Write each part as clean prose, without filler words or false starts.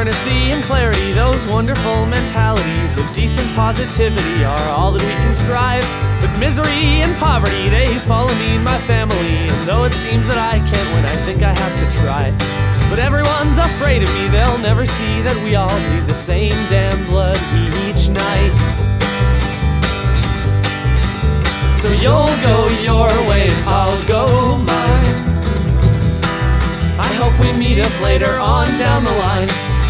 honesty and clarity, those wonderful mentalities of decent positivity are all that we can strive. But misery and poverty, they follow me and my family, and though it seems that I can't win, I think I have to try. But everyone's afraid of me, they'll never see that we all bleed the same damn blood each night. So you'll go your way and I'll go mine. I hope we meet up later on down the line.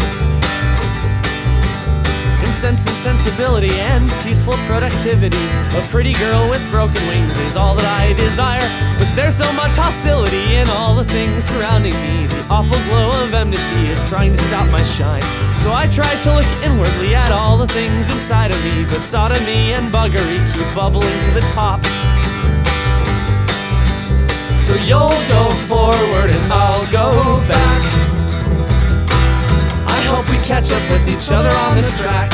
In sense and sensibility and peaceful productivity, a pretty girl with broken wings is all that I desire. But there's so much hostility in all the things surrounding me. The awful glow of enmity is trying to stop my shine. So I tried to look inwardly at all the things inside of me, but sodomy and buggery keep bubbling to the top. So you'll go forward and I'll go back. I hope we catch up with each other on the track.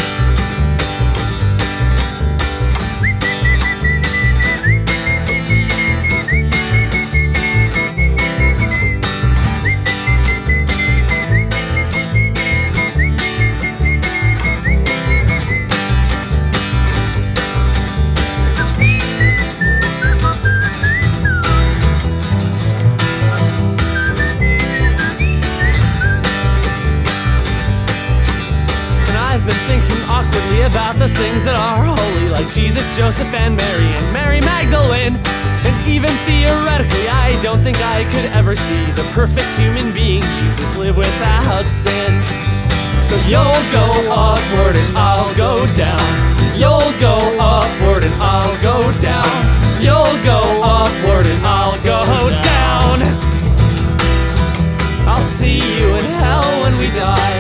I've been thinking awkwardly about the things that are holy, like Jesus, Joseph, and Mary, and Mary Magdalene. And even theoretically, I don't think I could ever see the perfect human being Jesus live without sin. So you'll go upward and I'll go down. You'll go upward and I'll go down. You'll go upward and I'll go down. I'll see you in hell when we die.